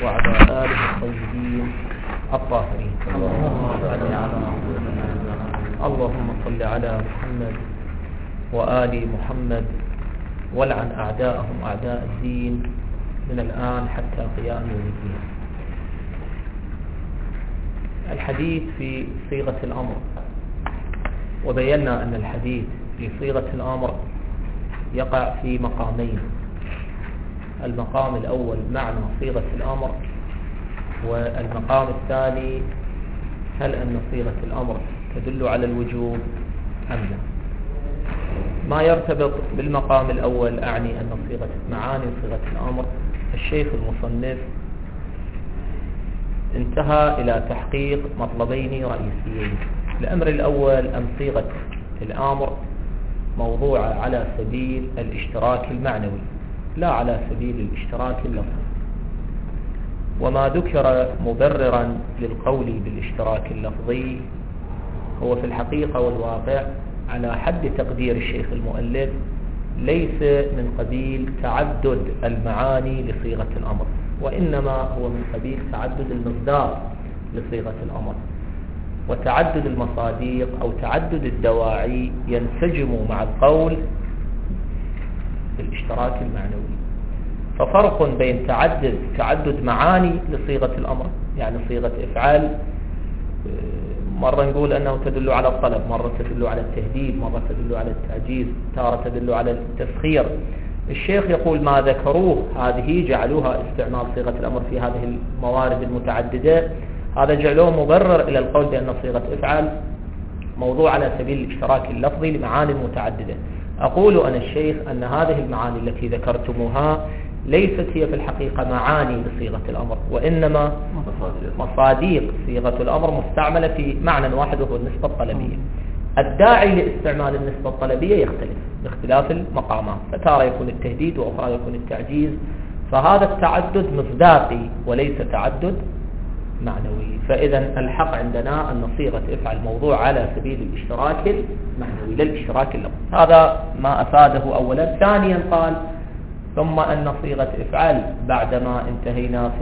وعلى آله الطيبين الطاهرين. اللهم صل على محمد وآل محمد ولعن أعداءهم أعداء الدين من الآن حتى قيام يوم الدين. الحديث في صيغة الأمر، وبينا أن الحديث في صيغة الأمر يقع في مقامين. المقام الأول معنى صيغة الأمر، والمقام الثاني هل أن صيغة الأمر تدل على الوجوب أم لا. ما يرتبط بالمقام الأول أعني أن معاني صيغة الأمر الشيخ المصنف انتهى إلى تحقيق مطلبين رئيسيين. الأمر الأول أن صيغة الأمر موضوعة على سبيل الاشتراك المعنوي لا على سبيل الاشتراك اللفظي، وما ذكر مبررا للقول بالاشتراك اللفظي هو في الحقيقة والواقع على حد تقدير الشيخ المؤلف ليس من قبيل تعدد المعاني لصيغة الأمر، وإنما هو من قبيل تعدد المصداق لصيغة الأمر، وتعدد المصاديق أو تعدد الدواعي ينسجم مع القول بالاشتراك المعنوي. ففرق بين تعدد معاني لصيغة الأمر، يعني صيغة إفعال مرة نقول أنه تدل على الطلب، مرة تدل على التهديد، مرة تدل على التعجيز، تارة تدل على التسخير. الشيخ يقول ما ذكروه هذه جعلوها استعمال صيغة الأمر في هذه الموارد المتعددة، هذا جعلوه مبرر إلى القول بأن صيغة إفعال موضوع على سبيل الاشتراك اللفظي لمعاني متعددة. أقول أنا الشيخ أن هذه المعاني التي ذكرتموها ليست هي في الحقيقة معاني لصيغة الأمر، وإنما مصاديق صيغة الأمر مستعملة في معنى واحد وهو النسبة الطلبية. الداعي لاستعمال النسبة الطلبية يختلف باختلاف المقامات، فتارة يكون التهديد وأخرى يكون التعجيز، فهذا التعدد مصداقي وليس تعدد معنوي. فإذا الحق عندنا أن صيغة افعل موضوع على سبيل الاشتراك المعنوي للاشتراك اللفظي. هذا ما أفاده أولا. ثانيا قال ثم أن صيغة افعل بعدما انتهينا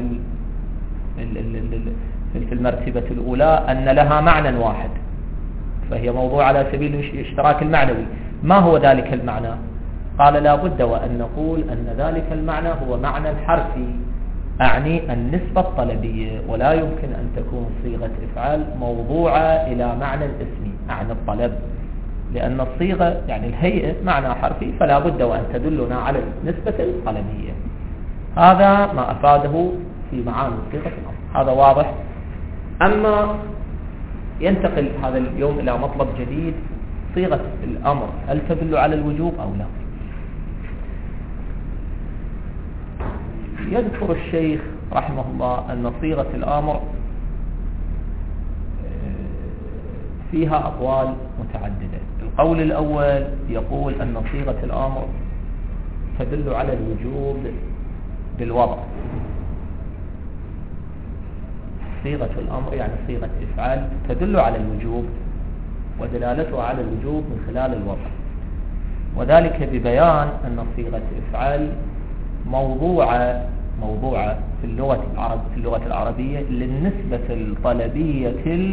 في المرتبة الأولى أن لها معنى واحد، فهي موضوع على سبيل الاشتراك المعنوي. ما هو ذلك المعنى؟ قال لا بد وأن نقول أن ذلك المعنى هو معنى الحرفي، أعني النسبة الطلبية، ولا يمكن أن تكون صيغة إفعال موضوعة إلى معنى اسمي أعني الطلب، لأن الصيغة يعني الهيئة معنى حرفي، فلا بد وأن تدلنا على النسبة الطلبية. هذا ما أفاده في معاني صيغة الأمر، هذا واضح. أما ينتقل هذا اليوم إلى مطلب جديد، صيغة الأمر هل تدل على الوجوب أو لا؟ يذكر الشيخ رحمه الله أن صيغة الأمر فيها أقوال متعددة. القول الأول يقول أن صيغة الأمر تدل على الوجوب بالوضع. صيغة الأمر يعني صيغة إفعال تدل على الوجوب، ودلالتها على الوجوب من خلال الوضع، وذلك ببيان أن صيغة إفعال موضوعة في اللغة العربية للنسبة الطلبية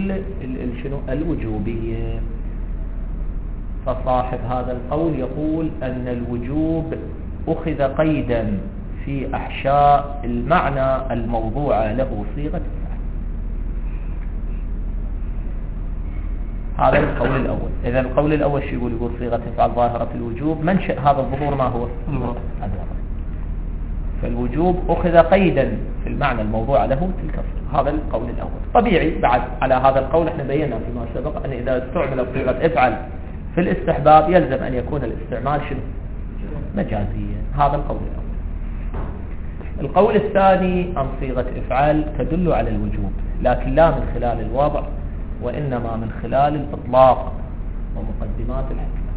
الوجوبية. فصاحب هذا القول يقول أن الوجوب أخذ قيدا في أحشاء المعنى الموضوع له صيغة إفعال. هذا القول الأول. إذا القول الأول شو يقول صيغة إفعال ظاهرة الوجوب، منشأ هذا الظهور ما هو؟ فالوجوب أخذ قيدا في المعنى الموضوع له تلك الصيغة. هذا القول الأول. طبيعي بعد على هذا القول احنا بينا فيما سبق أن إذا استعمل صيغة افعل في الاستحباب يلزم أن يكون الاستعمال مجازيا. هذا القول الأول. القول الثاني أن صيغة افعال تدل على الوجوب، لكن لا من خلال الوضع، وإنما من خلال الإطلاق ومقدمات الحكمة.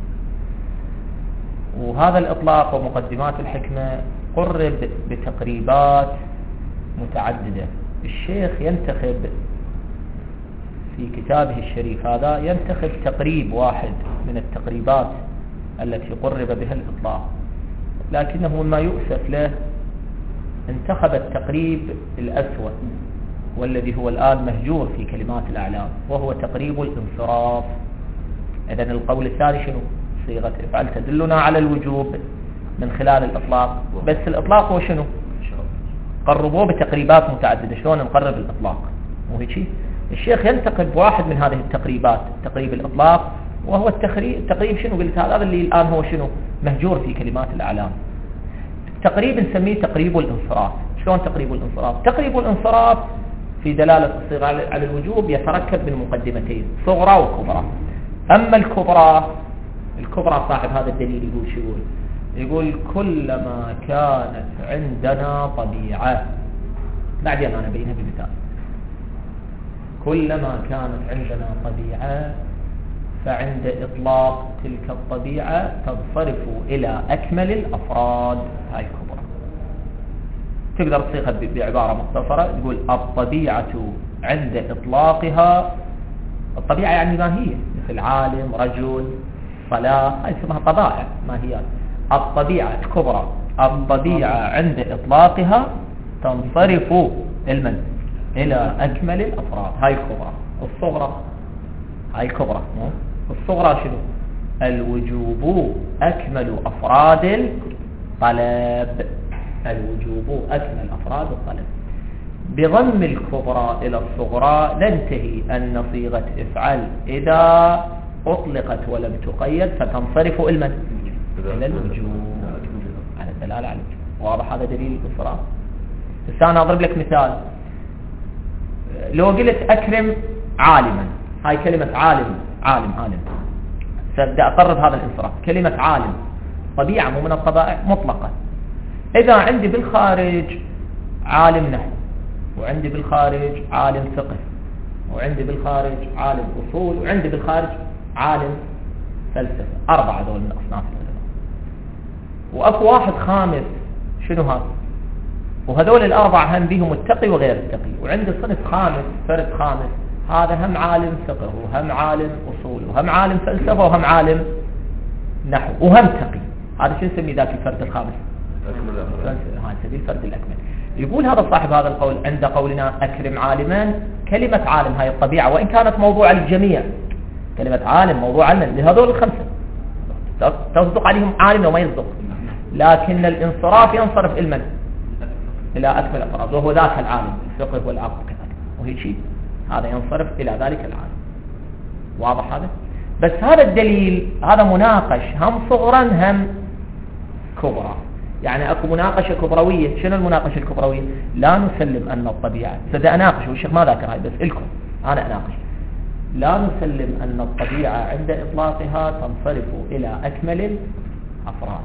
وهذا الإطلاق ومقدمات الحكمة قرب بتقريبات متعددة. الشيخ ينتخب في كتابه الشريف هذا ينتخب تقريب واحد من التقريبات التي قرب بها الإطلاق، لكنه ما يؤسف له انتخب التقريب الأسوأ والذي هو الآن مهجور في كلمات الأعلام، وهو تقريب الانصراف. إذن القول الثاني شنو؟ صيغة افعل تدلنا على الوجوب من خلال الإطلاق، بس الإطلاق هو شنو؟ قربوه بتقريبات متعددة. شلون نقرب الإطلاق؟ مو هيك؟ الشيخ ينتقد واحد من هذه التقريبات، تقريب الإطلاق، وهو التقريب شنو؟ قلت هذا اللي الآن هو شنو؟ مهجور في كلمات الأعلام. تقريب نسميه تقريب الانصراف. شلون تقريب الانصراف؟ تقريب الانصراف في دلالة الصيغة على الوجوب يتركب من مقدمتين، صغرى وكبرى. أما الكبرى صاحب هذا الدليل يقول شو يقول كلما كانت عندنا طبيعة، بعدين أنا أبينها بمثال. كلما كانت عندنا طبيعة فعند إطلاق تلك الطبيعة تنصرف إلى أكمل الأفراد. هاي الكبرى تقدر تصيغها بعبارة مختصرة، تقول الطبيعة عند إطلاقها، الطبيعة يعني ما هي، مثل عالم، رجل، صلاة، هاي اسمها طبائع، ما هي الطبيعة الكبرى. الطبيعة عند إطلاقها تنصرف إلى أكمل الأفراد. هاي الكبرى. الصغرى هاي الكبرى. الصغرى شنو؟ الوجوب أكمل أفراد الطلب. الوجوب أكمل أفراد الطلب. بضم الكبرى إلى الصغرى ننتهي أن صيغة افعل إذا أطلقت ولم تقيد فتنصرف إلى الوجوب، على الدلالة على الوجوب. واضح هذا دليل الانصراف. أنا أضرب لك مثال. لو قلت أكرم عالما، هاي كلمة عالم سأبدأ أقرب هذا الانصراف. كلمة عالم طبيعة مو من الطبائع مطلقة. إذا عندي بالخارج عالم نحو، وعندي بالخارج عالم فقه، وعندي بالخارج عالم أصول، وعندي بالخارج عالم فلسفة، 4 دول من أصناف العلماء، وأكو واحد خامس شنو هذا؟ وهذول ال4 هم بيهم التقي وغير التقي. وعندي صنف خامس، فرد خامس، هذا هم عالم فقه وهم عالم أصول وهم عالم فلسفة وهم عالم نحو وهم تقي. هذا شو نسميه ذاك الفرد الخامس؟ هذا سبيل الفرد الأكمل. يقول هذا صاحب هذا القول عند قولنا أكرم عالما، كلمة عالم هاي الطبيعة وإن كانت موضوع للجميع، كلمة عالم موضوع لهذول ال5 تصدق عليهم عالم وما يصدق، لكن الانصراف ينصرف إلى أكمل أفراد، وهو ذاك العالم الفقه والعقل كذلك، وهي شيء هذا ينصرف إلى ذلك العالم. واضح هذا؟ بس هذا الدليل هذا مناقش هم صغرا هم كبرى، يعني أكو مناقشة كبروية. شنو المناقشة الكبروية؟ لا نسلم أن الطبيعة، سأبدأ أناقش والشيخ ما ذاكر هاي، بس إلكم أنا أناقش. لا نسلم أن الطبيعة عند إطلاقها تنصرف إلى أكمل الأفراد.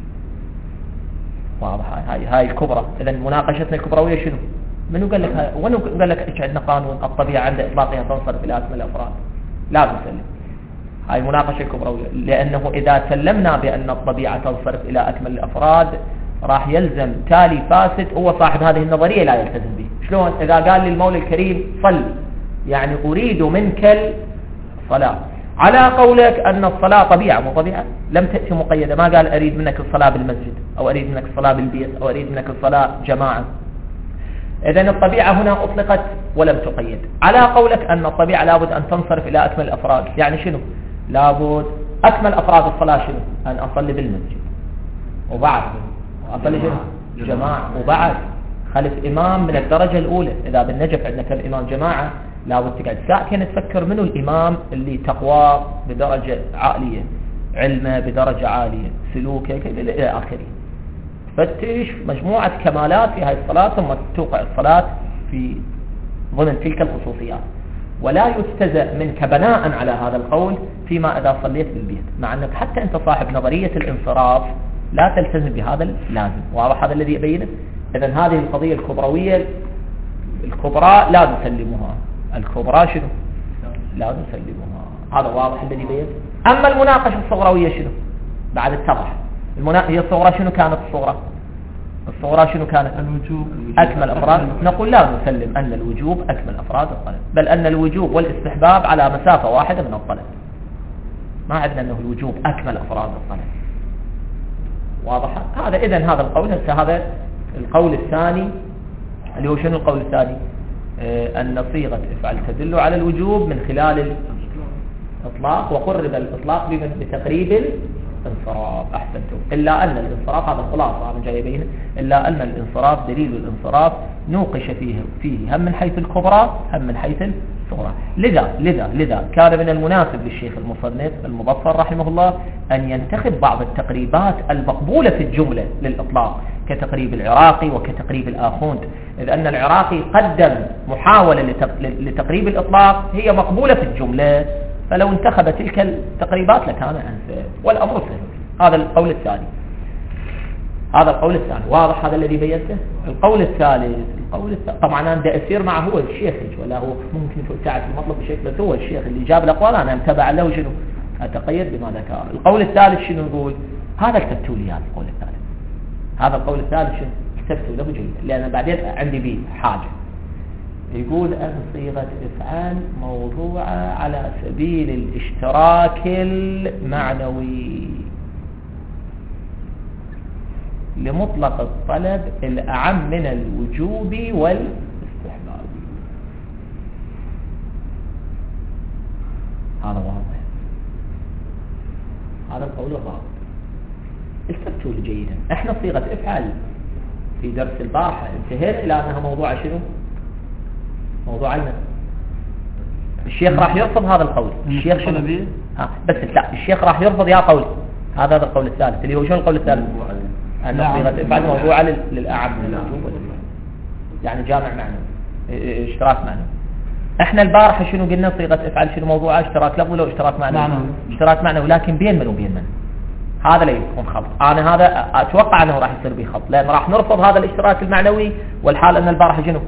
واضح هاي الكبرى. إذا مناقشتنا الكبروية شنو؟ منو قال لك هاي؟ ومنو قال لك إيش عندنا قانون الطبيعة عند إطلاقها تنصرف إلى أكمل الأفراد؟ لا نسلم. هاي المناقشة الكبروية، لأنه إذا سلمنا بأن الطبيعة تنصرف إلى أكمل الأفراد راح يلزم تالي فاسد هو صاحب هذه النظرية لا يلتزم به. شلون؟ إذا قال لي المولى الكريم صل، يعني أريد منك الصلاة، على قولك أن الصلاة طبيعة، مو طبيعة لم تأتي مقيدة، ما قال أريد منك الصلاة بالمسجد أو أريد منك الصلاة بالبيت أو أريد منك الصلاة جماعة. إذن الطبيعة هنا أطلقت ولم تقيد. على قولك أن الطبيعة لابد أن تنصرف إلى أكمل الأفراد، يعني شنو؟ لابد أكمل أفراد الصلاة شنو؟ أن أصلي بالمسجد، وبعد أصلي شنو؟ جماعة، وبعد خلف إمام من الدرجة الأولى. إذا بالنجف عندنا كم إمام جماعة لابد تقعد ساكن تفكر منه الإمام اللي تقوى بدرجة عالية، علمه بدرجة عالية، سلوكه إلى آخره. فتش مجموعة كمالات في هذه الصلاة ثم توقع الصلاة في ضمن تلك الخصوصيات. ولا يستزأ منك بناء على هذا القول فيما إذا صليت بالبيت، مع أنك حتى أنت صاحب نظرية الانصراف لا تلتزم بهذا اللازم. واضح هذا الذي يبينه؟ إذن هذه القضية الكبروية الكبرى لا نسلمها. الكبرى شنو؟ لا نسلمها. هذا واضح الذي يبين. أما المناقشة الصغروية شنو؟ بعد اتضح. هي الصغرى شنو كانت؟ الصغرى شنو كانت؟ الوجوب أكمل أفراد. نقول لا نسلم أن الوجوب أكمل أفراد الطلب، بل أن الوجوب والاستحباب على مسافة واحدة من الطلب. ما عندنا أنه الوجوب أكمل أفراد الطلب. واضح هذا؟ إذن هذا القول هذا القول الثاني اللي هو شنو القول الثاني؟ أن صيغة افعل تدل على الوجوب من خلال الإطلاق، وقرب الإطلاق بتقريب الانصراف. أحسنتم. إلا أن الانصراف هذا خلاصة أنا جاي بينه، إلا أن الانصراف دليل الانصراف نوقش فيه هم من حيث الكبرى هم من حيث الصغرى. لذا كان من المناسب للشيخ المصنف المبصر رحمه الله أن ينتخب بعض التقريبات المقبولة في الجملة للإطلاق، كتقريب العراقي وكتقريب الآخوند، إذ أن العراقي قدم محاولة لتقريب الإطلاق هي مقبولة في الجملة، فلو انتخب تلك التقريبات لكان أنسب، والأمر سهل. هذا القول الثاني. واضح هذا الذي بينته. القول الثالث طبعا أنا بدي أسير معه هو الشيخ، ولا هو ممكن تعرف المطلب بشكل، بس هو الشيخ اللي جاب الأقوال أنا متبع له شنو أتقيد بما ذكر. القول الثالث شنو نقول؟ هذا كتبتوا لي هذا القول الثالث شنو كتبتوا له جيدا، لأن بعدين عندي بيه حاجة. يقول أن صيغة افعال موضوعة على سبيل الاشتراك المعنوي لمطلق الطلب الأعم من الوجوب والاستحباب. هذا واضح. هذا القول الرابع. استفتوا جيدا. احنا صيغة افعال في درس البارحة انتهينا إلى أنها موضوع شنو؟ موضوع لنا. الشيخ راح يرفض هذا القول. الشيخ شنو؟ بس لا، الشيخ راح يرفض يا قول. هذا القول الثالث اللي هو شنو القول الثالث؟ أن صيغة افعال موضوعة للأعم من الوجوب، يعني جامع معنوي، اشتراك معنوي. احنا البارحة شنو قلنا؟ صيغة افعال شنو موضوعة؟ اشتراك لفظي لو اشتراك معنوي. اشتراك معنوي، لكن بين من وبين من؟ هذا لا يكون خلط. أنا هذا أتوقع أنه راح يصير به خلط، لأن راح نرفض هذا الاشتراك المعنوي، والحال أن البارحة شنو؟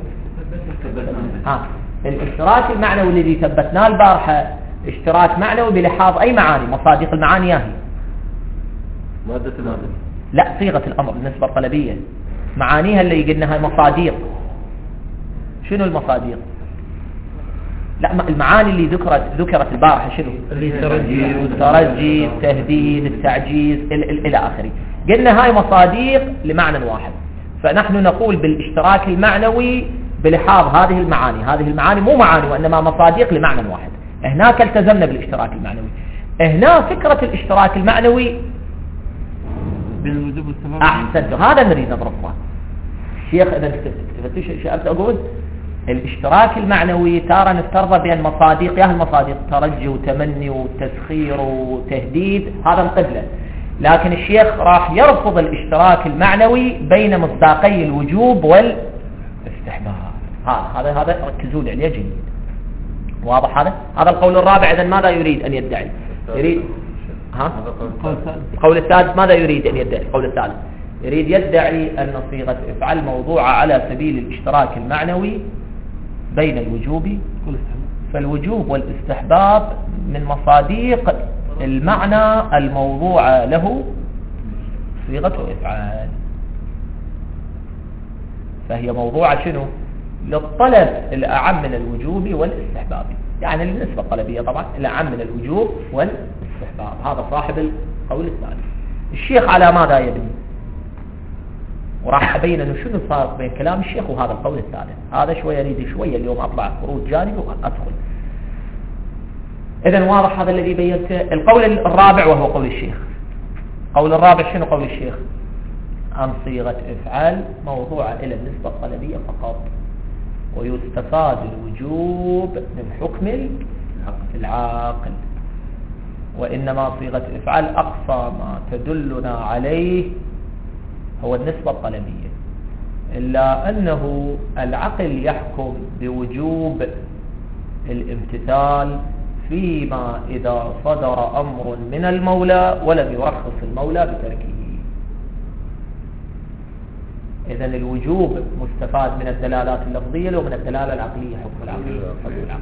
الاشتراك المعنوي الذي ثبتناه البارحة اشتراك معنوي بلحاظ أي معاني؟ مصادق المعاني هي مادة لا، صيغة الأمر بالنسبة الطلبية معانيها اللي قلناها مصادق. شنو المصادق؟ لا، المعاني اللي ذكرت البارحة شنو؟ الترجي، التهديد، التعجيز إلى آخره. قلنا هاي مصادق لمعنى واحد، فنحن نقول بالاشتراك المعنوي بلحاظ هذه المعاني مو معاني وإنما مصادق لمعنى واحد. هناك التزمنا بالاشتراك المعنوي، هنا فكرة الاشتراك المعنوي أحسنت. هذا نريد نضرب فيه. الشيخ إذا تفتوا شيء أقول الاشتراك المعنوي تارة نفترض بين مصادق، يا المصادق ترجي وتمني وتسخير وتهديد، هذا القبلة. لكن الشيخ راح يرفض الاشتراك المعنوي بين مصداقي الوجوب والاستحباب. هذا ركزوا لي عليه جيد. واضح هذا القول الرابع. إذن ماذا يريد أن يدعي؟ يريد القول الثالث ماذا يريد أن يدعي؟ القول الثالث يريد يدعي أن صيغة افعل موضوعة على سبيل الاشتراك المعنوي بين الوجوب، فالوجوب والاستحباب من مصادق المعنى الموضوع له صيغة افعال، فهي موضوعة شنو؟ للطلب الأعم من الوجوب والاستحباب، يعني النسبة الطلبية طبعا الأعم من الوجوب والاستحباب. هذا صاحب القول الثالث. الشيخ على ماذا يبني؟ وراح أبين أنه شنو الفارق بين كلام الشيخ وهذا القول الثالث. هذا شوية يريد شوية اليوم أطلع خروج جانبي وأدخل. إذن واضح هذا الذي بينته. القول الرابع وهو قول الشيخ. قول الرابع شنو قول الشيخ؟ أن صيغة افعال موضوعة إلى النسبة الطلبية فقط، ويستفاد الوجوب من حكم العاقل، وإنما صيغة افعال أقصى ما تدلنا عليه هو النسبة الطلبية، إلا أنه العقل يحكم بوجوب الامتثال فيما إذا صدر أمر من المولى ولم يرخص المولى بتركه. إذن الوجوب مستفاد من الدلالات اللفظية لو من الدلالة العقلية حكم العقل.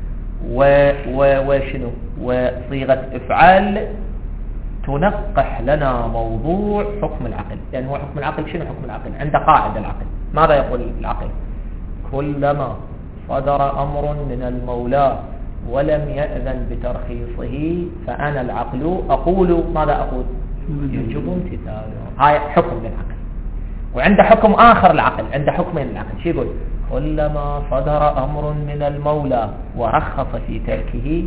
وشنو؟ وصيغة افعال تنقح لنا موضوع حكم العقل، لأن هو حكم العقل شنو؟ حكم العقل عند قاعدة العقل ماذا يقول العقل؟ كلما صدر أمر من المولى ولم يأذن بترخيصه فأنا العقل أقول ماذا أقول؟ يجب امتثاله. هاي حكم للعقل. وعنده حكم آخر العقل، عنده حكمين العقل. شو يقول؟ كلما صدر أمر من المولى ورخص في تركه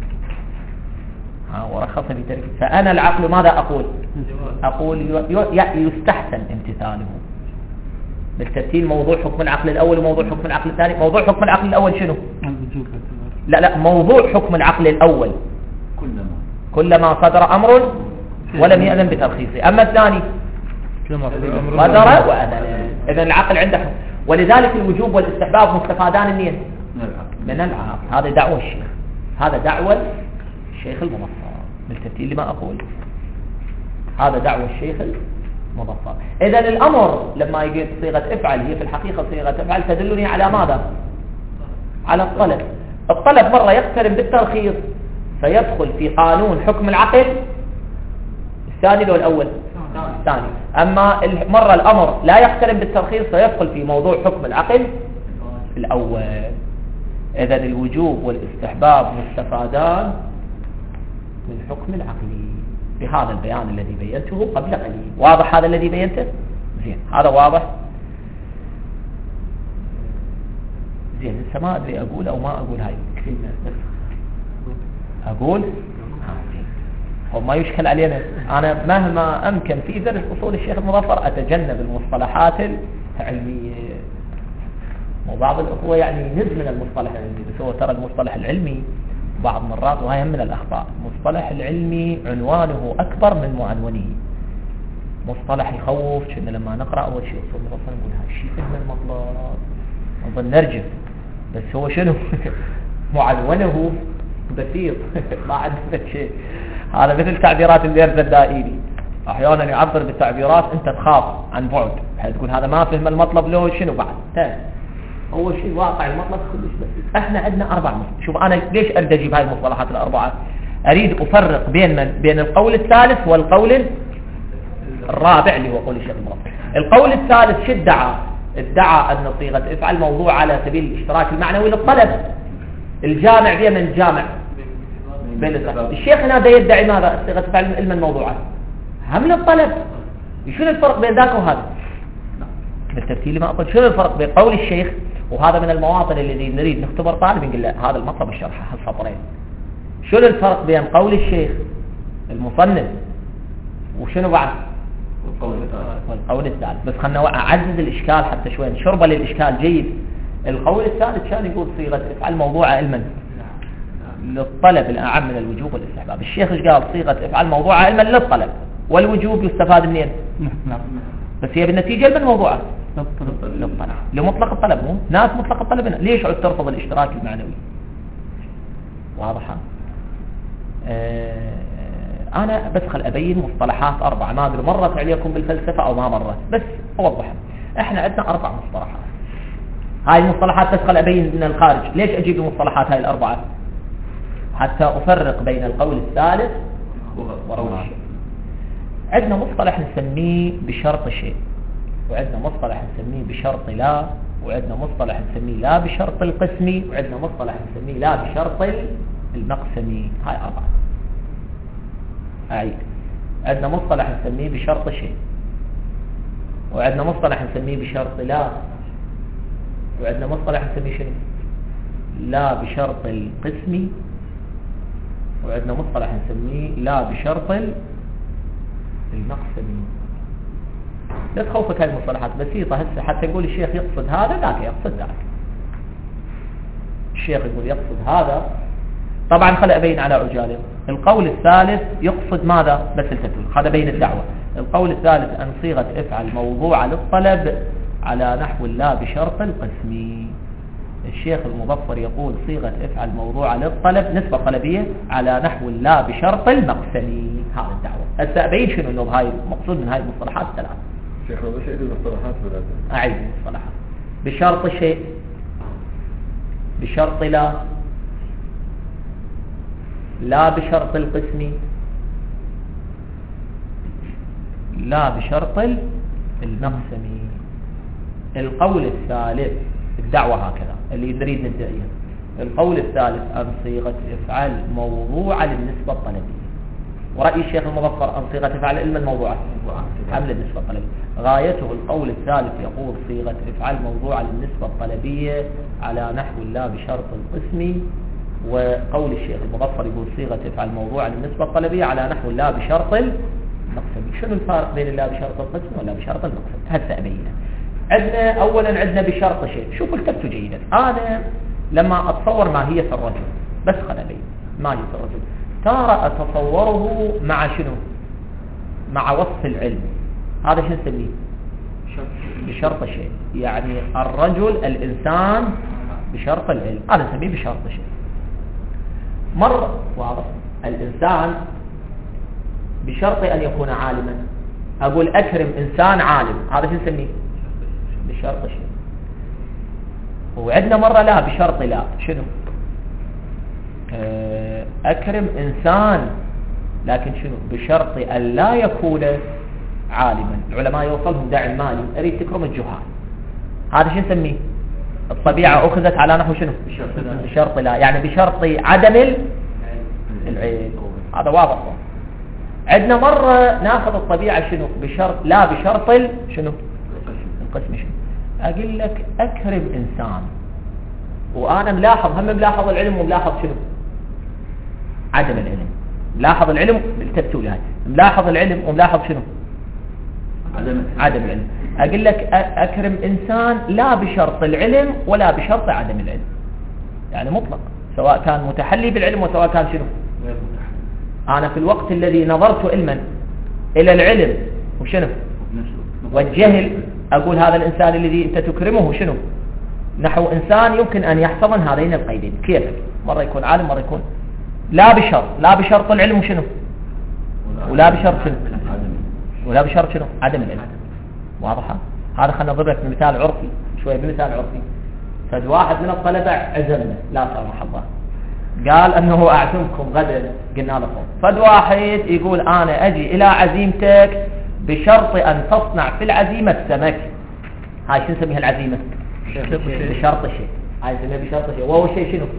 فأنا العقل ماذا أقول؟ أقول يستحسن امتثاله. بالترتيب موضوع حكم العقل الأول وموضوع حكم العقل الثاني. موضوع حكم العقل الأول شنو؟ لا موضوع حكم العقل الأول كلما صدر أمر ولم يأذن بترخيصه. أما الثاني صدر وأذن. إذن العقل عنده حكم. ولذلك الوجوب والاستحباب مستفادان منين؟ من العقل. هذا دعوة الشيخ، هذا دعوة الشيخ المظفر. بالترتيب لما أقول هذا دعوة الشيخ المظفر. إذن الأمر لما يجي صيغة افعل هي في الحقيقة صيغة افعل تدلني على ماذا؟ على الطلب. الطلب مرة يقترن بالترخيص فيدخل في قانون حكم العقل الثاني لو الأول الثاني. أما مرة الأمر لا يقترن بالترخيص فيدخل في موضوع حكم العقل الأول. إذن الوجوب والاستحباب مستفادان من حكم العقل بهذا البيان الذي بينته قبل قليل. واضح هذا الذي بينته؟ زين، هذا واضح. زين، لسه ما أدري أقول أو ما أقول هاي الكلمة بس أقول هو ما يشكل علينا. أنا مهما أمكن في درس أصول الشيخ المظفر أتجنب المصطلحات العلمية. وبعض الأخوة يعني نزل من المصطلح العلمي، بس هو ترى المصطلح العلمي بعض مرات وهي من الأخطاء. المصطلح العلمي عنوانه أكبر من معنونه. مصطلح يخوف. كنا لما نقرأ أول شيء أصول المظفر نقول هذا الشيء فهم المطلب نظن نرجف، بس هو شنو معنونه بسيط ما عندنا شيء. هذا مثل تعبيرات الدرس الدائري، أحيانا يعبر بالتعبيرات أنت تخاف عن بعد، بحيث تقول هذا ما فهم المطلب له شنو بعد. أول شيء واقع المطلب كلش بسيط. احنا عندنا 4 مصطلحات. شوف أنا ليش أريد أجيب هاي المصطلحات ال4؟ أريد أفرق بين القول الثالث والقول الرابع اللي هو قول الشيخ المظفر. القول الثالث شو ادعى أن صيغة افعل موضوع على سبيل الاشتراك المعنوي للطلب. الجامع بين من الجامع بين الشيخ هنا يدعي ماذا؟ صيغة افعل علما موضوعا هم للطلب. شنو الفرق بين ذاك وهذا؟ بالترتيب ما أقول شنو الفرق بين قول الشيخ، وهذا من المواطن الذي نريد نختبر طالب نقول له هذا المطلب الشرح هالسطرين. شنو الفرق بين قول الشيخ المصنف وشنو بعد؟ والقول الثالث. بس خلنا أعزز الإشكال حتى شوي نشربه للإشكال جيد. القول الثالث كان يقول صيغة افعل موضوع علما للطلب الأعم من الوجوب والاستحباب. الشيخ ايش قال؟ صيغة افعل موضوع علما للطلب، والوجوب يستفاد منين؟ بس هي بالنتيجة من موضوعه للطلب لمطلق الطلب. مو ناس مطلق الطلب هنا ليش عد ترفض الاشتراك المعنوي؟ واضحة. أنا بس خل أبين مصطلحات 4. ما أدري مرت عليكم بالفلسفة أو ما مرت، بس أوضحها. إحنا عندنا 4 مصطلحات. هاي المصطلحات بس خل أبين من الخارج. ليش أجيب المصطلحات هاي ال4؟ حتى أفرق بين القول الثالث وقول الشيء. عندنا مصطلح نسميه بشرط شيء، وعندنا مصطلح نسميه بشرط لا، وعندنا مصطلح نسميه لا بشرط القسمي، وعندنا مصطلح نسميه لا بشرط المقسمي. هاي 4. أعيد. عندنا مصطلح نسميه بشرط شيء، وعندنا مصطلح نسميه بشرط لا، وعندنا مصطلح نسميه شنو؟ لا بشرط القسمي، وعندنا مصطلح نسميه لا بشرط المقسمي. لا تخوفك هاي المصطلحات بسيطة هسه حتى يقول الشيخ يقصد هذا ذاك يقصد ذاك. الشيخ يقول يقصد هذا. طبعا خلي أبين على عجالة. القول الثالث يقصد ماذا؟ بس الفتول هذا بين الدعوة. القول الثالث أن صيغة افعل موضوع للطلب على نحو لا بشرط القسمي. الشيخ المظفر يقول صيغة افعل موضوع للطلب نسبة طلبية على نحو لا بشرط المقسمي. هذا الدعوة. هسه أبين شنو إنه هاي مقصود من هاي المصطلحات الثلاث. شيخ بس أعيد المصطلحات ولا أعيد المصطلحات. بشرط شيء، بشرط لا بشرط القسمي، لا بشرط المقسمي. القول الثالث الدعوة هكذا اللي نريد ندعيها. القول الثالث أن صيغة افعل موضوعة للنسبة الطلبية. ورأي الشيخ المظفر أن صيغة افعل علما موضوعة حمل النسبة الطلبية. غايته القول الثالث يقول صيغة افعل موضوعة للنسبة الطلبية على نحو لا بشرط القسم. وقول الشيخ المظفر يقول صيغة افعل موضوعة للنسبة الطلبية على نحو لا بشرط المقسم. شنو الفارق بين لا بشرط القسم ولا بشرط المقسم؟ هسه أبينه. عندنا بشرط شيء. شوفوا التفتوا جيدا. أنا لما أتصور ماهية الرجل بس خل أبين ماهية الرجل ترى أتصوره مع شنو؟ مع وصف العلم. هذا شو نسميه؟ بشرط شيء. يعني الرجل الإنسان بشرط العلم، هذا نسميه بشرط شيء. مرة واضح الإنسان بشرط أن يكون عالما. أقول أكرم إنسان عالم، هذا شو نسميه؟ بشرط شيء. وعندنا مرة لا بشرط لا. شنو؟ أكرم إنسان لكن شنو؟ بشرط أن لا يكون عالما. العلماء يوصلهم داعي المالي أريد تكرم الجهال، هذا شو نسميه؟ الطبيعة أخذت على نحو شنو؟ بشرط لا، يعني بشرط عدم العلم. هذا واضح. عندنا مرة ناخذ الطبيعة شنو؟ بشرط لا بشرط شنو؟ القسم. شنو؟ أقول لك أكرم إنسان وأنا ملاحظ ملاحظ العلم وملاحظ شنو؟ عدم العلم. ملاحظ العلم بالتبتول هاي، ملاحظ العلم وملاحظ شنو؟ عدم العلم. أقول لك أكرم إنسان لا بشرط العلم ولا بشرط عدم العلم، يعني مطلق، سواء كان متحلي بالعلم وسواء كان شنو. أنا في الوقت الذي نظرت علما إلى العلم وشنو والجهل أقول هذا الإنسان الذي أنت تكرمه شنو نحو إنسان يمكن أن يحتضن هذين القيدين. كيف؟ مرة يكون عالم مرة يكون لا بشرط العلم وشنو ولا بشرط شنو ولا بشرط شنو عدم العلم. واضحة؟ هذا خلنا نضرب لك بمثال عرفي شوية. بمثال عرفي فد واحد من الطلبة عزمنا لا سمح الله قال أنه أعزمكم غدا، قلنا لكم فد واحد يقول أنا أجي إلى عزيمتك بشرط أن تصنع في العزيمة السمك. هاي شو نسميها العزيمة؟ بشرط شيء. هاي نسميها بشرط شيء، وهو شيء شنو؟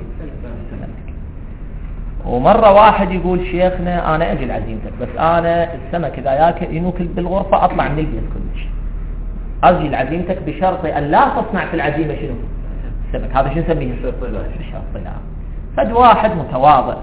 ومرة واحد يقول شيخنا أنا أجي لعزيمتك بس أنا السمك إذا ياكل ينوكل بالغرفة أطلع من البيت كلش. أجي لعزيمتك بشرط أن لا تصنع في العزيمة شنو؟ السمك. هذا شو نسميه؟ بشرط لا. فد واحد متواضع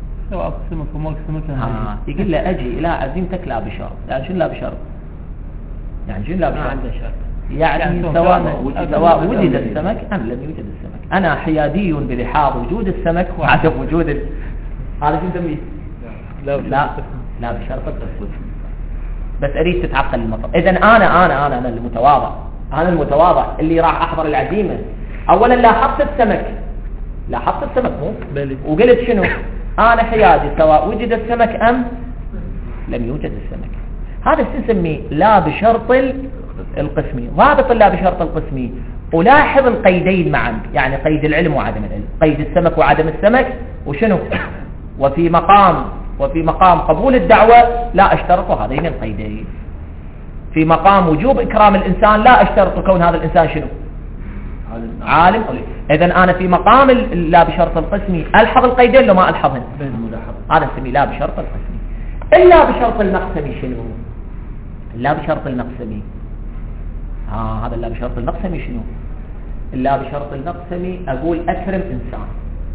يقول له أجي إلى عزيمتك لا بشرط. يعني شنو لا بشرط؟ يعني شنو لا بشرط؟ يعني سواء وجد السمك أم لم يوجد السمك. أنا حيادي بلحاظ وجود السمك وعدم وجود هذا شو نسميه؟ لا بشرط القسم. بس أريد تتعقل المطلب. إذن أنا المتواضع اللي راح أحضر العزيمة أولا لاحظت السمك مو وقلت شنو؟ أنا حيادي سواء وجد السمك أم لم يوجد السمك. هذا نسميه لا بشرط القسمي. ضابط لا بشرط القسمي ألاحظ القيدين معا، يعني قيد العلم وعدم العلم، قيد السمك وعدم السمك وشنو. وفي مقام قبول الدعوة لا أشترط هذين القيدين. في مقام وجوب إكرام الإنسان لا أشترط كون هذا الإنسان شنو عالم. إذن أنا في مقام لا بشرط القسمي ألحظ القيدين لو ما ألحظهن، هذا نسميه لا بشرط القسمي. إلا بشرط المقسمي شنو؟ لا بشرط المقسمي هذا لا بشرط المقسمي شنو؟ إلا بشرط المقسمي أقول أكرم إنسان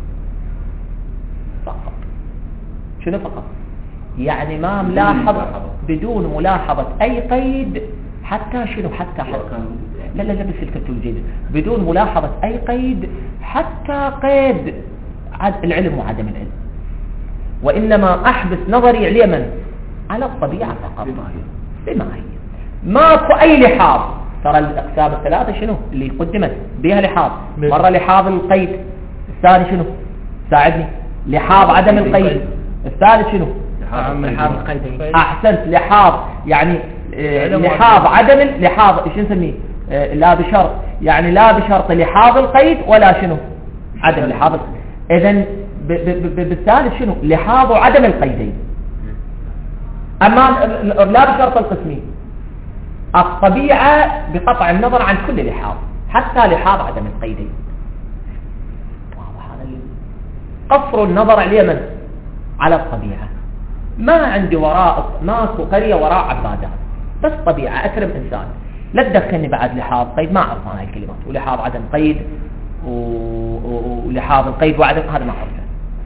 فقط. شنو فقط؟ يعني ما ملاحظ بدون ملاحظة أي قيد حتى شنو حتى لا بس الكتب الجيدة بدون ملاحظة أي قيد حتى قيد العلم وعدم العلم، وإنما أحبس نظري علما على الطبيعة فقط بما هي. ماكو أي لحاظ. ترى الأقسام الثلاثة شنو اللي قدمت بها لحاظ؟ مرة لحاظ القيد، الثاني شنو ساعدني لحاظ عدم القيد، الثالث شنو لحاظ القيدين. أحسنت. لحاظ يعني لحاظ عدم لحاظ ايش نسميه لا بشرط، يعني لا بشرط لحاظ القيد ولا شنو عدم لحاظ. اذن بالثالث شنو لحاظ عدم القيدين. اما لا بشرط القسمي الطبيعة بقطع النظر عن كل لحاظ حتى لحاظ عدم القيدين. قصر النظر اليمن على الطبيعة. ما عندي ماكو قرية وراء عبادات بس طبيعة أكرم إنسان. لا تدخلني بعد لحاظ قيد، ما أعرف أنا هاي الكلمات، ولحاظ عدم قيد ولحاظ القيد وعدم، هذا ما أعرفه.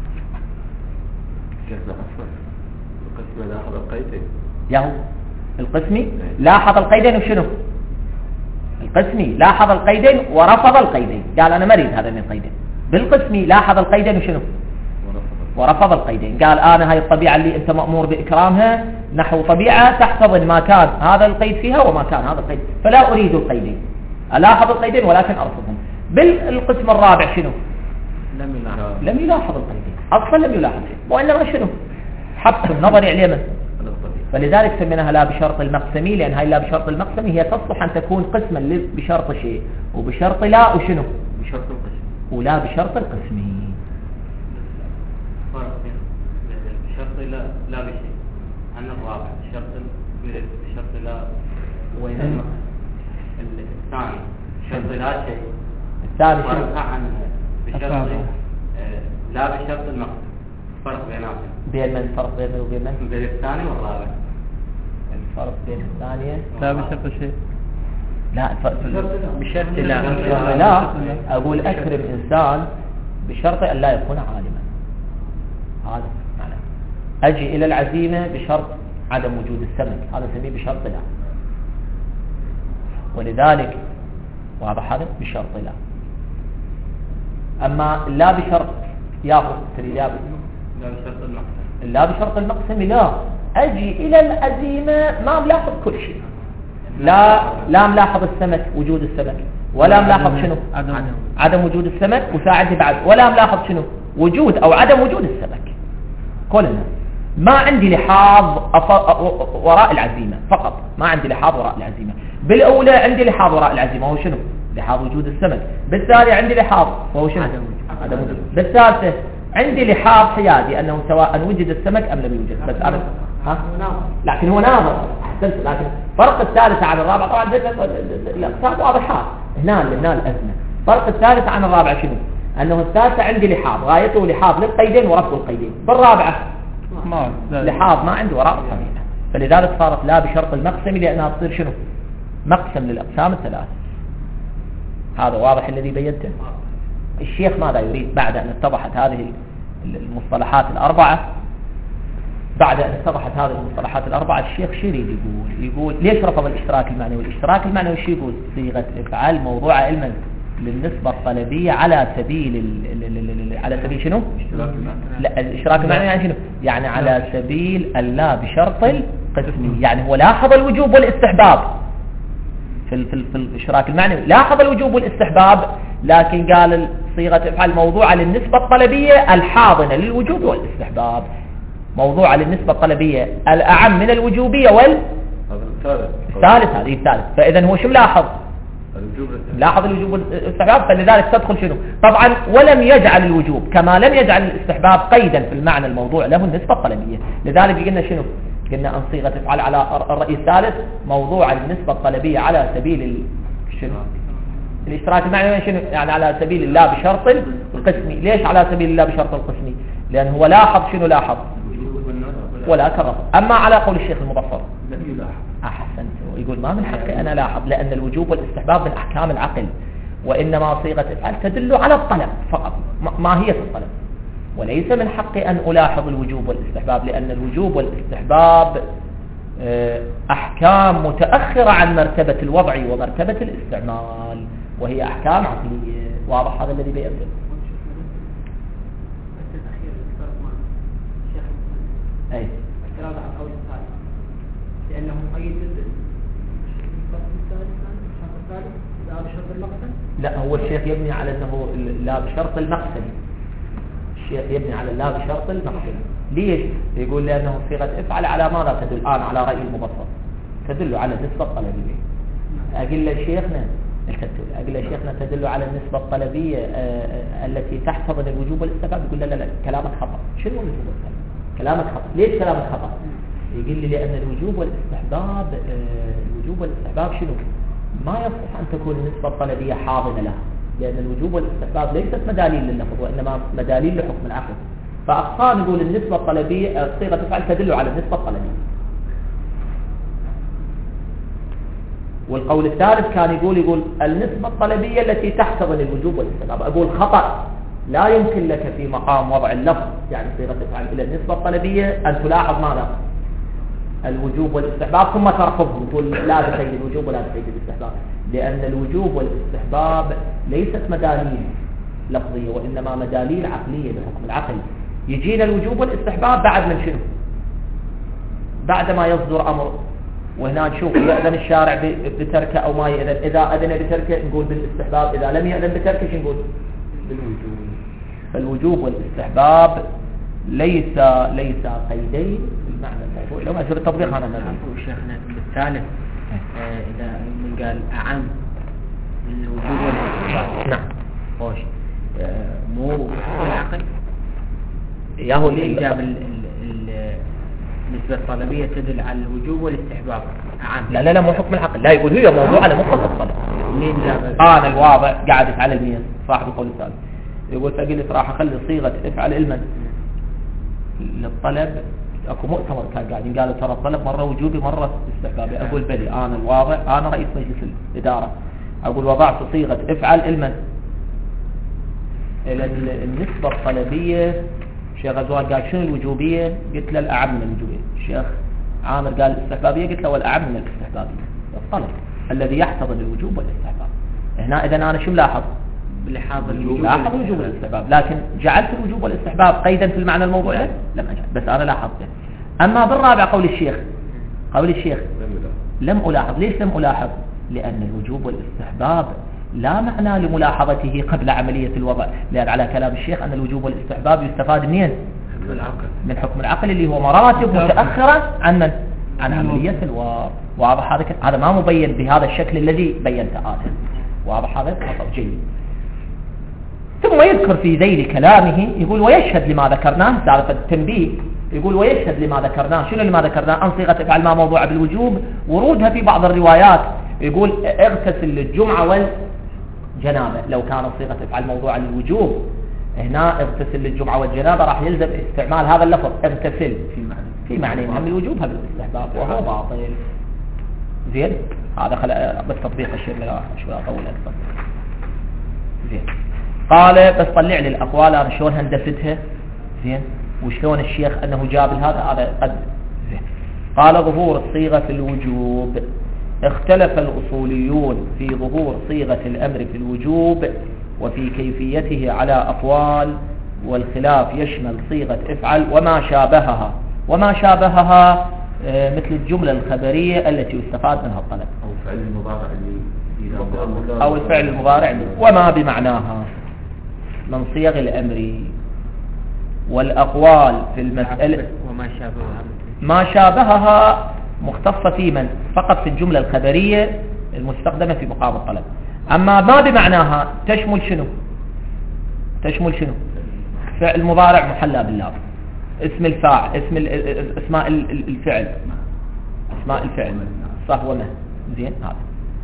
شيخنا أصلا القسم لاحظ القيدين، ياهو القسمي لاحظ القيدين وشنو؟ القسمي لاحظ القيدين ورفض القيدين، قال أنا مريد هذا من القيدين. بالقسمي لاحظ القيدين وشنو؟ ورفض القيدين. قال أنا هاي الطبيعة اللي أنت مأمور بإكرامها نحو طبيعة تحتضن ما كان هذا القيد فيها وما كان هذا القيد، فلا أريد القيدين، ألاحظ القيدين ولكن أرفضهم. بالقسم الرابع شنو؟ لم يلاحظ القيدين، أصلا لم يلاحظ شيء، وإنما شنو؟ حبس النظر عليه من. فلذلك سميناها لا بشرط المقسمي، لأن هاي لا بشرط المقسمي هي تصلح أن تكون قسما بشرط شيء، وبشرط لا وشنو؟ بشرط القسم، ولا بشرط القسمي. بشرط لا بشيء عن الرابع، بشرط لا وين الثاني شرط لا شيء، الثاني شنو؟ عن بشرط لا بشرط المقسم. فرق بينهم. بين من؟ فرق بينه وبين من؟ بين الثاني والرابع. الفرق بين الثانية لا بشرط شيء. لا بشرط لا. لا أقول أكرم إنسان بشرط أن لا يكون عالما، هذا معنى. أجي إلى العزيمة بشرط عدم وجود السمك، هذا نسميه بشرط لا. ولذلك واضح هذا بشرط لا. أما لا بشرط ياخذ تريد لا بشرط المقسم، لا بشرط المقسم لا. أجي إلى العزيمة ما ملاحظ كل شيء، لا ملاحظ السمك وجود السمك، ولا ملاحظ شنو؟ عدم وجود السمك، وساعدني بعد ولا ملاحظ شنو؟ وجود أو عدم وجود السمك. كلنا ما عندي لحاظ وراء العزيمة فقط، ما عندي لحاظ وراء العزيمة. بالأولى عندي لحاظ وراء العزيمة وهو شنو؟ لحاظ وجود السمك. بالثانية عندي لحاظ وهو شنو؟ عدم وجود. بالثالثة عندي لحاظ حيادي أنه سواء وجد السمك أم لم يوجد، بس أنا لكن هو ناظر. أحسنت. لكن فرق الثالثة عن الرابع طبعا الأقسام واضحات، هنا الأزمة. فرق الثالثة عن الرابع شنو؟ أنه الثالثة عندي لحاظ غايته لحاظ للقيدين ورفض القيدين. بالرابعة لحاظ ما عندي وراء الطبيعة. فلذلك صارت لا بشرط المقسم، لأنها تصير شنو؟ مقسم للأقسام الثلاث. هذا واضح الذي بينته. الشيخ ماذا يريد بعد أن اتضحت هذه المصطلحات الأربعة؟ بعد أن اتضحت هذه المصطلحات الأربعة الشيخ شو يريد يقول ليش رفض الاشتراك المعنوي؟ الاشتراك المعنوي شو يقول؟ صيغة إفعال موضوع علما للنسبة الطلبية على سبيل شنو؟ لا الاشتراك المعنوي يعني شنو؟ يعني على سبيل اللا بشرط القسمي. يعني هو لاحظ الوجوب والاستحباب في الاشتراك المعنوي، لاحظ الوجوب والاستحباب، لكن قال صيغة افعال موضوعة للنسبة الطلبية الحاضنة للوجوب والاستحباب، موضوعة للنسبة الطلبية الأعم من الوجوبية الثالث. هذه الثالث. فإذا هو شو ملاحظ؟ لاحظ الوجوب والاستحباب، فلذلك تدخل شنو؟ طبعا ولم يجعل الوجوب كما لم يجعل الاستحباب قيدا في المعنى الموضوع له النسبة الطلبية. لذلك قلنا شنو؟ قلنا أن صيغة افعال على الرأي الثالث موضوعة للنسبة الطلبية على سبيل شنو؟ الاشتراك المعنوي شنو؟ يعني على سبيل الله بشرط القسمي. ليش على سبيل الله بشرط القسمي؟ لأن هو لاحظ شنو؟ لاحظ ولا كرر. أما على قول الشيخ المبصر أحسنت، يقول ما من حقي أنا لاحظ، لأن الوجوب والاستحباب من أحكام العقل، وإنما صيغة افعال تدل على الطلب فقط، ماهية الطلب، وليس من حقي أن ألاحظ الوجوب والاستحباب، لأن الوجوب والاستحباب أحكام متأخرة عن مرتبة الوضع ومرتبة الاستعمال، وهي أحكام عقلية. واضح هذا الذي بيأتي؟ أي اعتراض على القول الثالث لأنه قيد الثالث لا بشرط المقسم. لا هو الشيخ يبني على أنه لا بشرط المقسم. الشيخ يبني على لا بشرط المقسم. ليش؟ يقول لأنه صيغة افعل على ماذا تدل الآن؟ على رأي المبسط تدل على النسبة الطلبية. أقول لشيخنا تدل على النسبة الطلبية التي تحتضن الوجوب والاستحباب. يقول لا كلامك خطأ. شنو الوجوب والاستحباب؟ كلامك خطأ. ليش كلامك خطأ؟ يقول لي لأن الوجوب والاستحباب شنو؟ ما يصح أن تكون النسبة الطلبية حاضنة لها، لأن الوجوب والاستحباب ليست مداليل لللفظ وإنما مداليل لحكم العقل. فأقصان يقول النسبة الطلبية صيغة تفعل تدل على النسبة الطلبية. والقول الثالث كان يقول النسبة الطلبية التي تحتضن الوجوب والاستحباب. أقول خطأ، لا يمكن لك في مقام وضع اللفظ يعني صيغة افعل إلى النسبة الطلبية أن تلاحظ ماذا؟ الوجوب والاستحباب ثم ترفضهم، تقول لا تقيد الوجوب ولا تقيد الاستحباب، لأن الوجوب والاستحباب ليست مداليل لفظية وإنما مداليل عقلية بحكم العقل. يجينا الوجوب والاستحباب بعد من شنو؟ بعد ما يصدر أمر، وهنا نشوف يأذن الشارع بتركه أو ما يأذن. إذا أذن بتركه نقول بالاستحباب، إذا لم يأذن بتركه نقول بالوجوب. فالوجوب والاستحباب ليس قيدين بالمعنى الموضوع. لو ما يصير التطبيق أنا شيخنا بالثالث إذا من قال أعم من الوجوب والاستحباب. نعم. خوش مو العقل ياهو اللي جاب النسبة الطلبية تدل على الوجوب والاستحباب أعم. لا مو حكم العقل، لا يقول هي موضوع على مطلق الطلب. مين جاب؟ أنا الواضع قاعد على المية صاحب القول الثالث يقول فقلت راح أخلي صيغة افعل علما للطلب. اكو مؤتمر كان قاعدين قالوا ترى الطلب مرة وجوبي مرة استحبابي. اقول بلي انا الواضع، انا رئيس مجلس الادارة، اقول وضعت صيغة افعل علما الى النسبة الطلبية. الشيخ غزوان قال شنو الوجوبية؟ قلت له الاعم من الوجوبية. الشيخ عامر قال الاستحبابية، قلت له والاعم من الاستحبابية. الطلب الذي يحتضن الوجوب والاستحباب. هنا اذا انا شو ملاحظ؟ لاحظ الوجوب والاستحباب، لكن جعلت الوجوب والاستحباب قيدا في المعنى الموضوع له؟ لم أجعل، بس أنا لاحظته. أما بالرابع قول الشيخ لم ألاحظ. ليش لم ألاحظ؟ لأن الوجوب والاستحباب لا معنى لملاحظته قبل عملية الوضع، لأن على كلام الشيخ أن الوجوب والاستحباب يستفاد منين؟ من حكم العقل اللي هو مراتب متأخرة عن عملية الوضع. واضح هذا ما مبين بهذا الشكل الذي بينته آدم. واضح هذا؟ جيد. ثم يذكر في ذيل كلامه يقول ويشهد لما ذكرناه، تعرف التنبيه، يقول ويشهد لما ذكرناه. شنو لما ذكرناه؟ أن صيغة افعل ما موضوع بالوجوب ورودها في بعض الروايات. يقول اغتسل للجمعة والجنابة. لو كان صيغة افعل موضوع للوجوب هنا اغتسل للجمعة والجنابة راح يلزم استعمال هذا اللفظ اغتسل في معنى هم الوجوب هم الاستحباب، وهو باطل. زين هذا بس تطبيق الشيء شوي أطول أكثر. زين قال بس طلع لي الأقوال أنا شلون هندستها. زين وشلون الشيخ أنه جاب هذا قد. زين قال ظهور الصيغة في الوجوب. اختلف الأصوليون في ظهور صيغة الأمر في الوجوب وفي كيفيته على أقوال، والخلاف يشمل صيغة افعل وما شابهها مثل الجملة الخبرية التي يستفاد منها الطلب أو الفعل المضارع وما بمعناها من صيغ الأمر. والأقوال في المسألة ما شابهها مختصة في من فقط في الجملة الخبرية المستخدمة في مقام الطلب. أما ما بمعناها تشمل شنو؟ فعل مضارع محلى بالله، اسم الفاعل، اسماء الفعل صح وما. زين هذا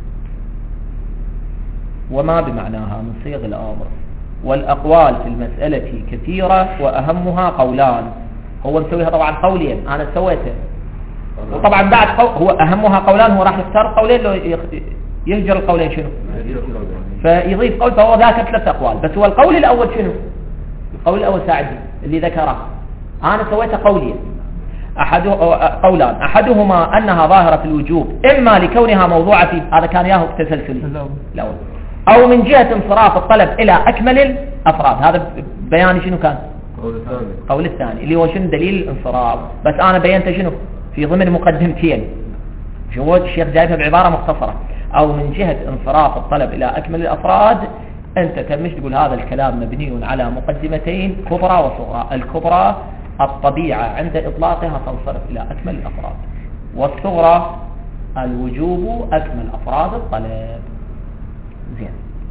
وما بمعناها من صيغ الأمر. والأقوال في المسألة كثيرة وأهمها قولان. هو مسويها طبعا قولين، أنا سويته، وطبعا بعد هو أهمها قولان، هو راح يختار قولين لو يهجر القولين شنو؟ فيضيف قول، فهو ذاك 3 أقوال. بس هو القول الأول شنو؟ القول الأول ساعدني اللي ذكره، أنا سويته قولين. قولان أحدهما أنها ظاهرة في الوجوب إما لكونها موضوعة في هذا كان ياهو تسلسلي الأول، أو من جهة انصراف الطلب إلى أكمل الأفراد. هذا بياني شنو كان؟ قول الثاني اللي هو شنو دليل الانصراف. بس أنا بينت شنو في ضمن مقدمتين، شو الشيخ جايبها بعبارة مختصرة، أو من جهة انصراف الطلب إلى أكمل الأفراد. أنت كمش تقول هذا الكلام مبني على مقدمتين كبرى وصغرى. الكبرى الطبيعة عند إطلاقها تنصرف إلى أكمل الأفراد، والصغرى الوجوب أكمل أفراد الطلب. زين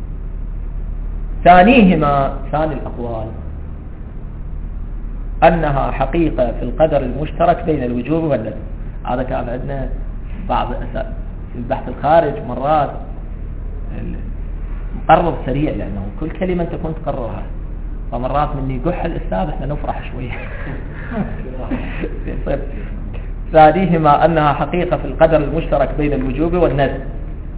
ثاني الأقوال أنها حقيقة في القدر المشترك بين الوجوب والندب. هذا كان عندنا بعض في البحث الخارج مرات مقرر سريع، لأنه كل كلمة أنت كنت تقررها، فمرات مني يقح الأستاذ احنا نفرح شوية. ثانيهما أنها حقيقة في القدر المشترك بين الوجوب والندب،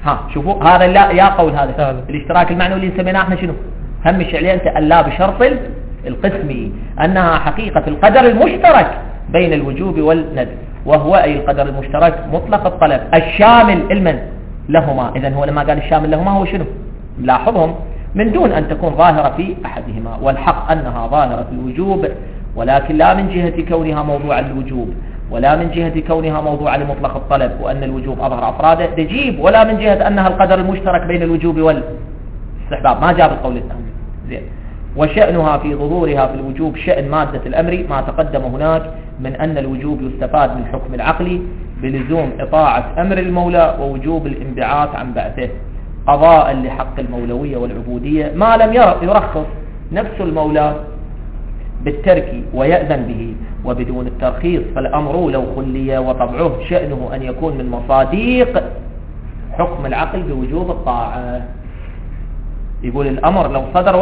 شوفوا هذا لا يا قول هذا الاشتراك المعنوي اللي سميناه احنا شنو هم الشعلية انت ألا بشرط القسمي أنها حقيقة القدر المشترك بين الوجوب والندب، وهو أي القدر المشترك مطلق الطلب الشامل المن لهما. إذن هو لما قال الشامل لهما هو شنو؟ لاحظهم من دون أن تكون ظاهرة في أحدهما، والحق أنها ظاهرة في الوجوب، ولكن لا من جهة كونها موضوع الوجوب، ولا من جهة كونها موضوع لمطلق الطلب وأن الوجوب أظهر أفراده تجيب، ولا من جهة أنها القدر المشترك بين الوجوب والاستحباب. ما جاب القول الثاني. زين. وشأنها في ظهورها في الوجوب شأن مادة الأمر ما تقدم هناك من أن الوجوب يستفاد من حكم العقل بلزوم إطاعة أمر المولى ووجوب الانبعاث عن بعثه قضاء لحق المولوية والعبودية ما لم يرخص نفس المولى بالترك ويأذن به، وبدون الترخيص فالأمر لو خلي وطبعه شأنه أن يكون من مصاديق حكم العقل بوجوب الطاعة. يقول الأمر لو صدر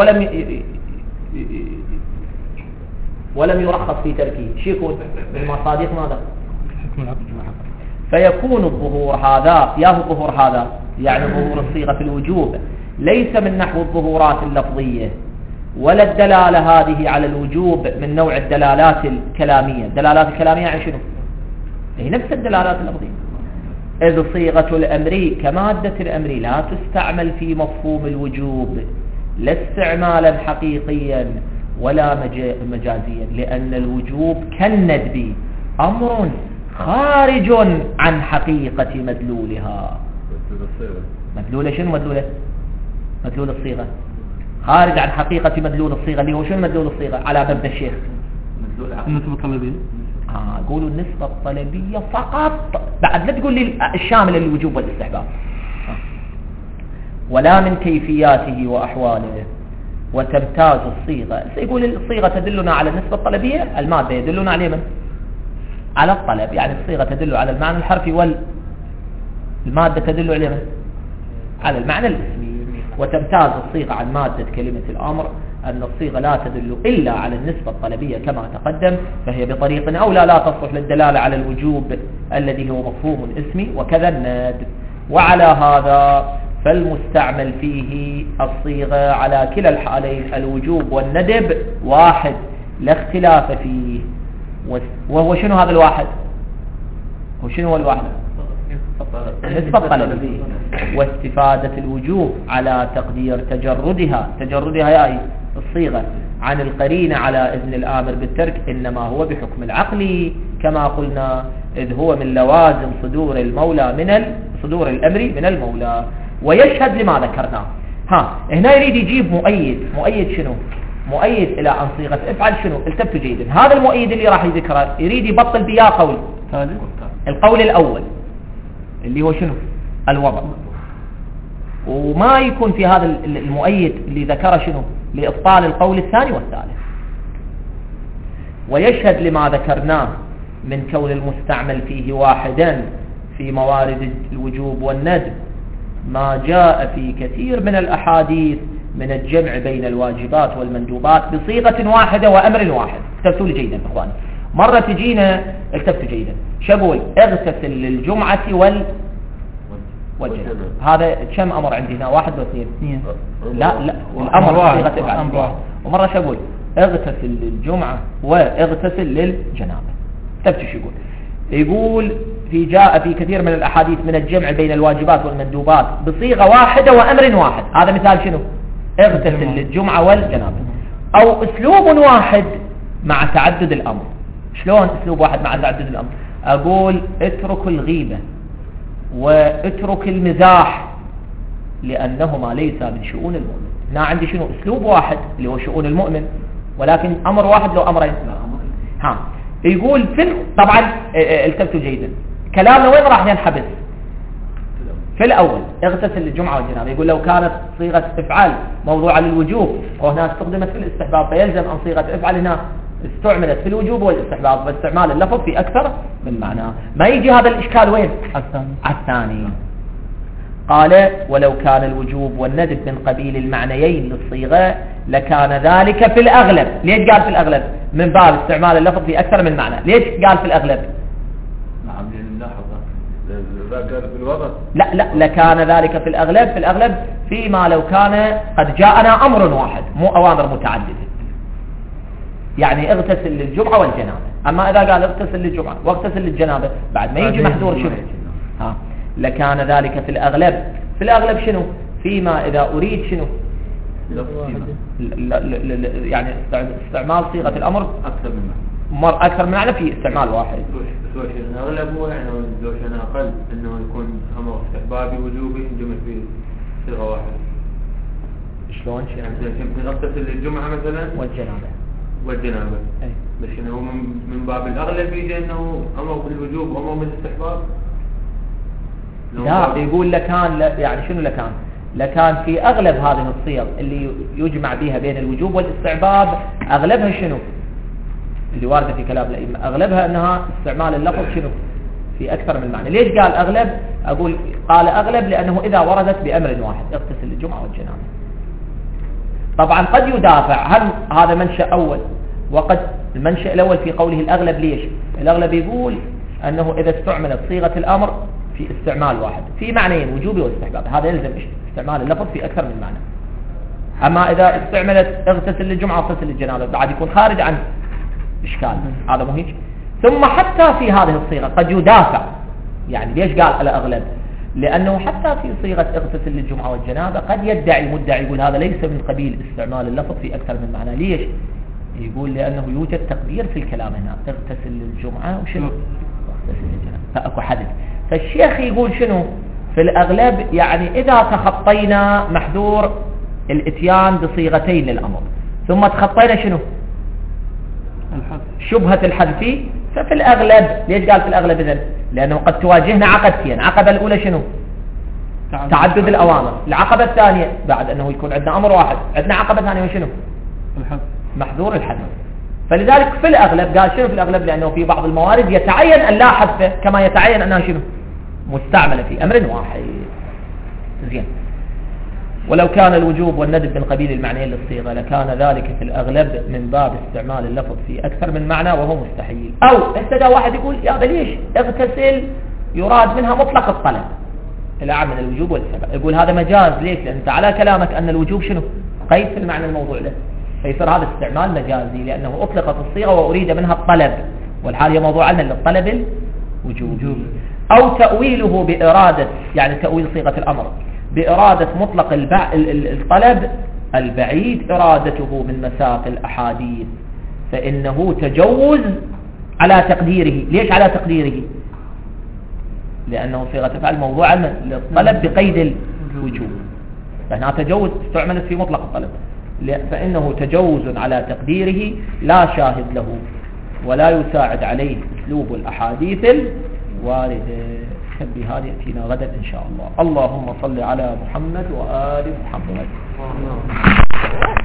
ولم يرخص في تركه شو يكون من مصاديق ماذا؟ فيكون الظهور هذا الظهور هذا يعني ظهور الصيغة في الوجوب ليس من نحو الظهورات اللفظية، ولا الدلالة هذه على الوجوب من نوع الدلالات الكلامية. الدلالات الكلامية يعني شنو؟ هي نفس الدلالات اللفظية. إذ صيغة الأمر كمادة الأمر لا تستعمل في مفهوم الوجوب لا استعمالا حقيقيا ولا مجازيا، لأن الوجوب كالندب أمر خارج عن حقيقة مدلولها. مدلولة شنو مدلولة؟ مدلول الصيغة خارج عن حقيقة مدلول الصيغة اللي هو شنو مدلول الصيغة على مبدأ الشيخ؟ النسبة الطلبية. قولوا النسبة الطلبية فقط، بعد لا تقول لي الشامل للوجوب والاستحباب. ولا من كيفياته وأحواله. وتمتاز الصيغة، سيقول الصيغة تدلنا على النسبة الطلبية، المادة يدلنا على من؟ على الطلب، يعني الصيغة تدل على المعنى الحرفي والمادة تدل على من؟ على المعنى الاسمي. وتمتاز الصيغة عن مادة كلمة الأمر أن الصيغة لا تدل إلا على النسبة الطلبية كما تقدم، فهي بطريق أولى لا تصلح للدلالة على الوجوب الذي هو مفهوم اسمي، وكذا الندب. وعلى هذا فالمستعمل فيه الصيغة على كلا الحالين الوجوب والندب واحد لا اختلاف فيه. وهو شنو هذا الواحد؟ وشنو هو الواحد؟ النسبة الطلبية. واستفادة الوجوب على تقدير تجردها يا الصيغة عن القرينة على إذن الآمر بالترك إنما هو بحكم العقل كما قلنا، إذ هو من لوازم صدور صدور الأمر من المولى. ويشهد لما ذكرناه. هنا يريد يجيب مؤيد شنو؟ مؤيد إلى عن صيغة افعل شنو؟ التفتوا جيدا. هذا المؤيد اللي راح يذكره يريد يبطل بيا قول القول الأول اللي هو شنو؟ الوضع. وما يكون في هذا المؤيد اللي ذكره شنو؟ لإبطال القول الثاني والثالث. ويشهد لما ذكرناه من كون المستعمل فيه واحدا في موارد الوجوب والندب ما جاء في كثير من الأحاديث من الجمع بين الواجبات والمندوبات بصيغة واحدة وأمر واحد. التفتوا جيدا إخواني. مرة تجينا التفتوا جيدا شبول اغتسل للجمعة والجنة. هذا كم أمر عندنا؟ واحد واثنين؟ لا الأمر صيغة افعل. ومرة شبول اغتسل للجمعة واغتسل للجنابة. تفتوا شو يقول جاء في كثير من الأحاديث من الجمع بين الواجبات والمندوبات بصيغة واحدة وأمر واحد. هذا مثال شنو؟ اغتسل للجمعة والجنابة. أو أسلوب واحد مع تعدد الأمر. شلون أسلوب واحد مع تعدد الأمر؟ أقول اترك الغيبة واترك المزاح لأنهما ليس من شؤون المؤمن. هنا عندي شنو؟ أسلوب واحد اللي هو شؤون المؤمن، ولكن أمر واحد لو أمرين. يقول طبعا التفتوا جيدا كلامنا وين راح ينحبس؟ في الأول اغتسل للجمعة والجنابة. يقول لو كانت صيغة افعال موضوعة للوجوب وهنا استخدمت في الاستحباب فيلزم أن صيغة افعال هنا استعملت في الوجوب والاستحباب، واستعمال اللفظ في أكثر من معنى. ما يجي هذا الإشكال وين؟ على الثاني. قال ولو كان الوجوب والندب من قبيل المعنيين للصيغة لكان ذلك في الأغلب. ليش قال في الأغلب؟ من باب استعمال اللفظ في أكثر من معنى. ليش قال في الأغلب؟ قال بالوضع. لا لكان ذلك في الأغلب فيما لو كان قد جاءنا أمر واحد مو أوامر متعددة، يعني اغتسل للجمعة والجنابة. أما إذا قال اغتسل للجمعة واغتسل للجنابة بعد ما يجي محذور شنو؟ لكان ذلك في الأغلب شنو؟ فيما إذا أريد شنو؟ يعني استعمال صيغة الأمر أكثر من معنى في استعمال واحد. الأغلب هو يعني لو شأن أقل أنه يكون أمر استحبابي وجوبي ينجمع في صيغة واحدة. شلون شيء؟ يعني يمكن اغتسل للجمعة مثلا والجنابة. بس إنه من باب الأغلب يجي إنه أمر بالوجوب وأمر بالاستحباب. لا يقول لكان يعني شنو لكان في أغلب هذه الصيغ اللي يجمع بها بين الوجوب والاستحباب أغلبها شنو؟ اللي واردة في كلام الأئمة أغلبها أنها استعمال اللفظ شنو؟ في أكثر من معنى. ليش قال أغلب؟ قال أغلب لأنه إذا وردت بأمر واحد اغتسل للجمعة والجنابة. طبعا قد يدافع هل هذا منشأ أول، وقد المنشأ الأول في قوله الأغلب. ليش؟ الأغلب يقول أنه إذا استعملت صيغة الأمر في استعمال واحد في معنيين وجوبي واستحباب هذا يلزم استعمال اللفظ في أكثر من معنى. أما إذا استعملت اغتسل للجمعة واغتسل للجنابة بعد يكون خارج عن إشكال. هذا مو هيك؟ ثم حتى في هذه الصيغة قد يدافع. يعني ليش قال على أغلب؟ لأنه حتى في صيغة اغتسل للجمعة والجنابة قد يدعي مدعي يقول هذا ليس من قبيل استعمال اللفظ في أكثر من معنى. ليش؟ يقول لأنه يوجد تقدير في الكلام هنا اغتسل للجمعة وشنو؟ اغتسل للجنابة فأكو حدث. فالشيخ يقول شنو؟ في الأغلب يعني إذا تخطينا محذور الاتيان بصيغتين للأمر ثم تخطينا شنو؟ شبهة الحذف ففي الأغلب. ليش قال في الأغلب إذن؟ لأنه قد تواجهنا عقبتين. العقبة الأولى شنو؟ تعدد الأوامر. العقبة الثانية بعد أنه يكون عندنا أمر واحد عندنا عقبة ثانية وشنو؟ محذور الحذف. فلذلك في الأغلب قال شنو في الأغلب؟ لأنه في بعض الموارد يتعين أن لا حذفه كما يتعين أنها شنو؟ مستعملة في أمر واحد. زين. ولو كان الوجوب والندب من قبيل المعنيين للصيغة لكان ذلك في الأغلب من باب استعمال اللفظ في أكثر من معنى وهو مستحيل. أو استدى واحد يقول يا ليش اغتسل يراد منها مطلق الطلب الأعم من الوجوب والاستحباب. يقول هذا مجاز. ليش؟ لأن أنت على كلامك أن الوجوب شنو؟ قيد في المعنى الموضوع له فيصير هذا استعمال مجازي لأنه أطلقت الصيغة وأريد منها الطلب والحال هي موضوع عنا للطلب الوجوب. أو تأويله بإرادة يعني تأويل صيغة الأمر بإرادة مطلق الطلب البعيد إرادته من مساق الأحاديث فإنه تجوز على تقديره. ليش على تقديره؟ لأنه صيغة فعل موضوع للطلب بقيد الوجوب لأنها تجوز استعملت في مطلق الطلب فإنه تجوز على تقديره لا شاهد له ولا يساعد عليه أسلوب الأحاديث الواردة. بهذه يأتينا غدا إن شاء الله. اللهم صل على محمد وآل محمد.